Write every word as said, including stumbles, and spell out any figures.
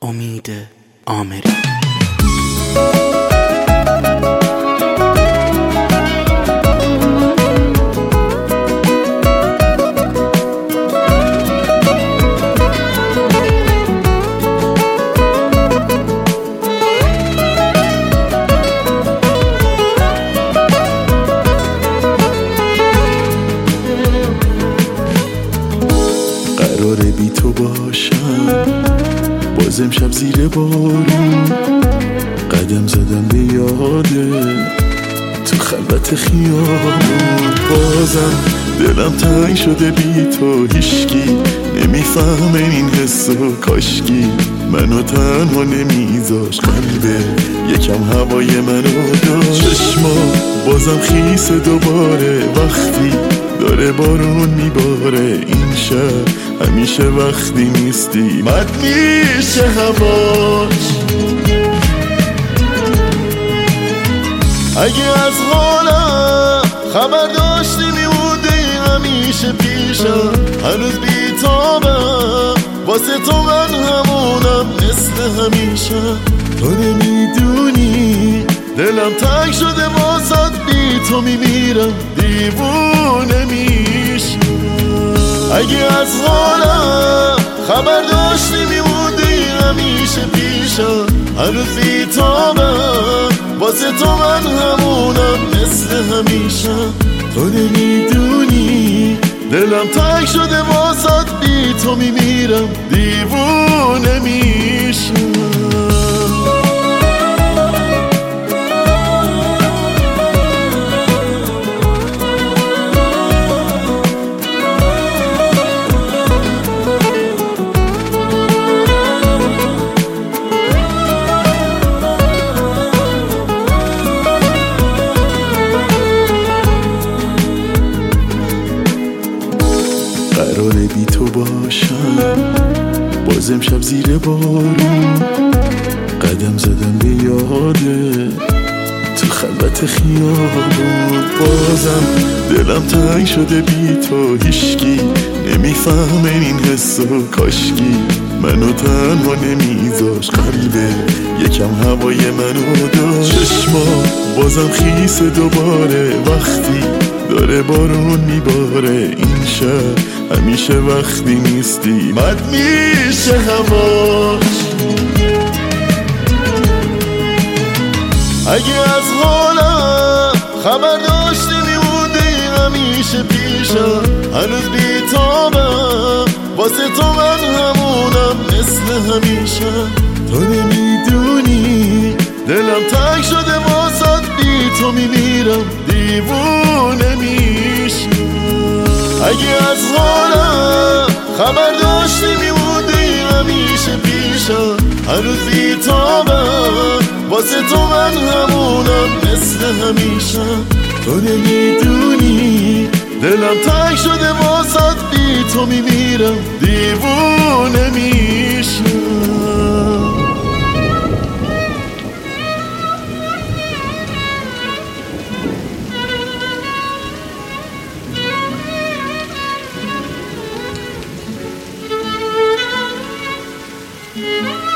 امید آمری. قراره بی تو باشم باز امشب زیر بارون، قدم زدم به یاده تو خلوت خیابون. بازم دلم تنگ شده بی تو، هیشکی نمیفهمه این حسو، کاشکی منو تنها نمیذاش. قلبه یکم هوای منو داشت، چشما بازم خیسه دوباره وقتی داره بارون میباره. این شب همیشه وقتی نیستی مد میشه هواش. اگه از حالم خبر داشتی میموندی همیشه پیشم، هنوز بیتابم واسه تو من همونم مثل همیشه. تو نمیدونی دلم تنگ شده واسد، بی تو میمیرم دیوونه میشم. اگه از حالم خبر داشتی میموندی همیشه پیشم، هنوز بیتابم واسه تو من همونم مثل همیشه. تو نمیدونی دلم تنگ شده واسد، بی تو میمیرم دیوونه میشم. قراره بی تو باشم باز امشب زیر بارون، قدم زدم به یاده تو خلوت خیابون. بازم دلم تنگ شده بی تو، هیشکی نمیفهمه این حسو، کاشکی منو تنها نمیذاش. قلبه یکم هوای منو داشت، چشما بازم خیسه دوباره وقتی داره بارون میباره. این شب همیشه وقتی نیستی مد میشه هواش. اگه از حالم خبر داشتی میموندی همیشه پیشم، هنوز بیتابم واسه تو من همونم مثل همیشه. تو نمیدونی دلم تنگ شده واسد، بی تو میمیرم دیوونه میشم. اگه از حالم خبر داشتی میموندی همیشه پیشم، هنوز بیتابم واسه تو من همونم مثل همیشه. تو نمیدونی دلم تنگ شده واسد، بی تو میمیرم دیوونه میشم. Thank you.